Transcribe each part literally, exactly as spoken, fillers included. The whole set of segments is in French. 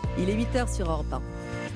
Il est huit heures sur Europe un.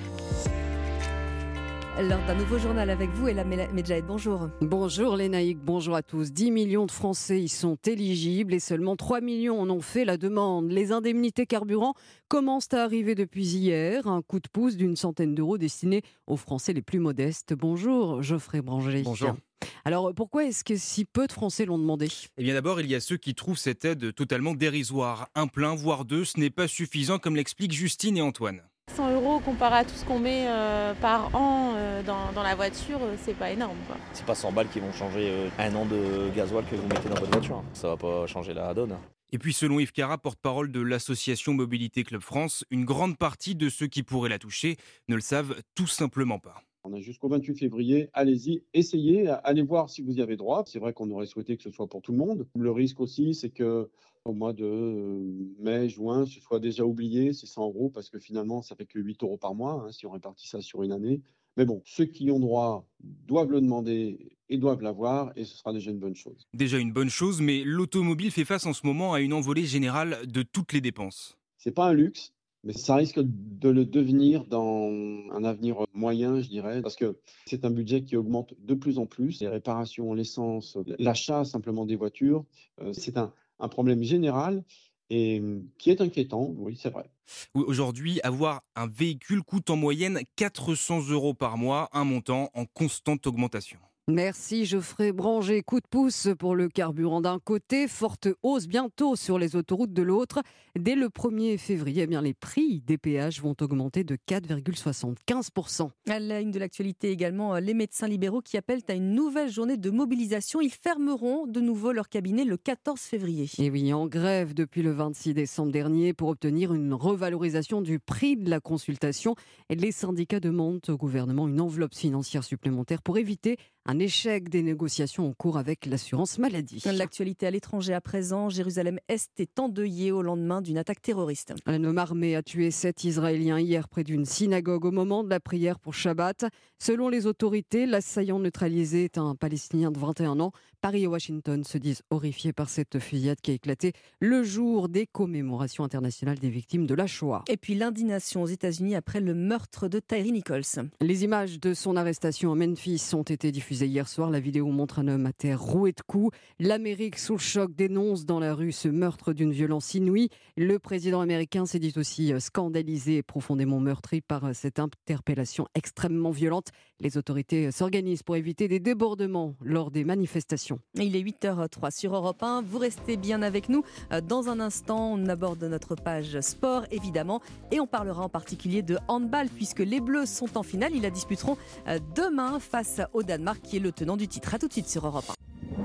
L'heure d'un nouveau journal avec vous, Ella Medjahed, bonjour. Bonjour Lénaïque, bonjour à tous. dix millions de Français y sont éligibles et seulement trois millions en ont fait la demande. Les indemnités carburant commencent à arriver depuis hier. Un coup de pouce d'une centaine d'euros destiné aux Français les plus modestes. Bonjour Geoffrey Branger. Bonjour. Alors pourquoi est-ce que si peu de Français l'ont demandé ? Eh bien d'abord, il y a ceux qui trouvent cette aide totalement dérisoire. Un plein, voire deux, ce n'est pas suffisant, comme l'expliquent Justine et Antoine. cent euros comparé à tout ce qu'on met euh, par an euh, dans, dans la voiture, euh, c'est pas énorme, quoi. C'est pas cent balles qui vont changer euh, un an de gasoil que vous mettez dans votre voiture. Ça va pas changer la donne. Et puis selon Yves Cara, porte-parole de l'association Mobilité Club France, une grande partie de ceux qui pourraient la toucher ne le savent tout simplement pas. On a jusqu'au vingt-huit février, allez-y, essayez, allez voir si vous y avez droit. C'est vrai qu'on aurait souhaité que ce soit pour tout le monde. Le risque aussi, c'est que au mois de mai, juin, ce soit déjà oublié, ces cent euros, parce que finalement, ça fait que huit euros par mois, hein, si on répartit ça sur une année. Mais bon, ceux qui ont droit doivent le demander et doivent l'avoir, et ce sera déjà une bonne chose. Déjà une bonne chose, mais l'automobile fait face en ce moment à une envolée générale de toutes les dépenses. C'est pas un luxe, mais ça risque de le devenir dans un avenir moyen, je dirais, parce que c'est un budget qui augmente de plus en plus. Les réparations, l'essence, l'achat simplement des voitures, c'est un, un problème général et qui est inquiétant, oui, c'est vrai. Aujourd'hui, avoir un véhicule coûte en moyenne quatre cents euros par mois, un montant en constante augmentation. Merci Geoffrey Branger. Coup de pouce pour le carburant d'un côté, forte hausse bientôt sur les autoroutes de l'autre. Dès le premier février, eh bien, les prix des péages vont augmenter de quatre virgule soixante-quinze pour cent. À la une de l'actualité également, les médecins libéraux qui appellent à une nouvelle journée de mobilisation. Ils fermeront de nouveau leur cabinet le quatorze février. Et oui, en grève depuis le vingt-six décembre dernier pour obtenir une revalorisation du prix de la consultation. Et les syndicats demandent au gouvernement une enveloppe financière supplémentaire pour éviter un échec des négociations en cours avec l'assurance maladie. L'actualité à l'étranger à présent, Jérusalem-Est est endeuillée au lendemain d'une attaque terroriste. Un homme armé a tué sept Israéliens hier près d'une synagogue au moment de la prière pour Shabbat. Selon les autorités, l'assaillant neutralisé est un Palestinien de vingt et un ans. Paris et Washington se disent horrifiés par cette fusillade qui a éclaté le jour des commémorations internationales des victimes de la Shoah. Et puis l'indignation aux États-Unis après le meurtre de Tyre Nichols. Les images de son arrestation à Memphis ont été diffusées hier soir. La vidéo montre un homme à terre roué de coups. L'Amérique sous le choc dénonce dans la rue ce meurtre d'une violence inouïe. Le président américain s'est dit aussi scandalisé et profondément meurtri par cette interpellation extrêmement violente. Les autorités s'organisent pour éviter des débordements lors des manifestations. Il est huit heures zéro trois sur Europe un. Vous restez bien avec nous. Dans un instant, on aborde notre page sport, évidemment. Et on parlera en particulier de handball, puisque les Bleus sont en finale. Ils la disputeront demain face au Danemark, qui est le tenant du titre. A tout de suite sur Europe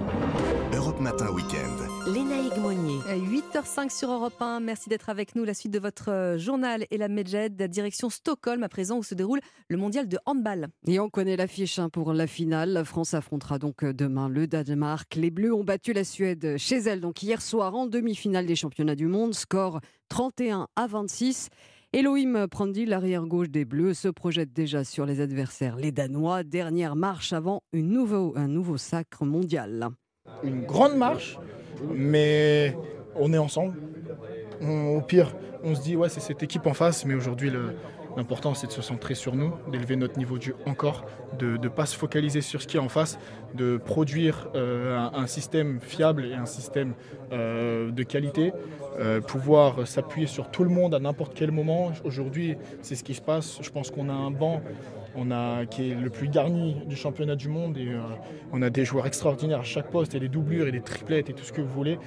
un. Europe Matin Week-end. Lénaïque Monnier. huit heures cinq sur Europe un. Merci d'être avec nous. La suite de votre journal et la Medjahed, direction Stockholm, à présent, où se déroule le mondial de handball. Et on connaît l'affiche hein, pour la finale. La France affrontera donc demain le Danemark. Les Bleus ont battu la Suède chez elle, donc hier soir, en demi-finale des championnats du monde. Score trente et un à vingt-six. Elohim Prandi, l'arrière-gauche des Bleus, se projette déjà sur les adversaires, les Danois. Dernière marche avant une nouveau, un nouveau sacre mondial. Une grande marche, mais on est ensemble. On, au pire, on se dit ouais c'est cette équipe en face, mais aujourd'hui le, l'important c'est de se centrer sur nous, d'élever notre niveau de jeu encore, de ne pas se focaliser sur ce qui est en face, de produire euh, un, un système fiable et un système euh, de qualité, euh, pouvoir s'appuyer sur tout le monde à n'importe quel moment. Aujourd'hui c'est ce qui se passe, je pense qu'on a un banc On a, qui est le plus garni du championnat du monde et euh, on a des joueurs extraordinaires à chaque poste, et des doublures et des triplettes et tout ce que vous voulez.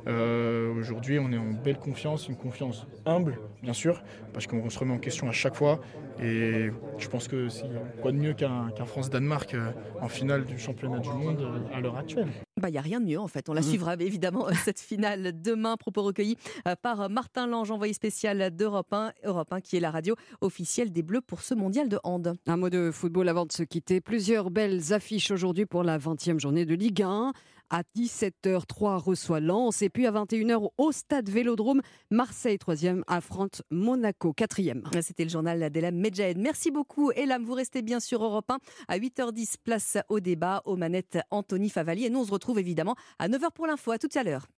Euh, aujourd'hui on est en belle confiance, une confiance humble bien sûr, parce qu'on se remet en question à chaque fois, et je pense que c'est quoi de mieux qu'un, qu'un France-Danemark euh, en finale du championnat du monde euh, à l'heure actuelle. Bah, y a rien de mieux en fait, on la mmh. suivra évidemment cette finale demain. Propos recueillis par Martin Lange, envoyé spécial d'Europe un, Europe un qui est la radio officielle des Bleus pour ce mondial de hand. Un mot de football avant de se quitter. Plusieurs belles affiches aujourd'hui pour la vingtième journée de Ligue un. À dix-sept heures, Troyes reçoit Lens. Et puis à vingt et une heures, au stade Vélodrome, Marseille, troisième, affronte Monaco, quatrième. C'était le journal d'Ella Medjahed. Merci beaucoup, Elam. Vous restez bien sur Europe un. À huit heures dix, place au débat, aux manettes Anthony Favali. Et nous, on se retrouve évidemment à neuf heures pour l'info. À tout à l'heure.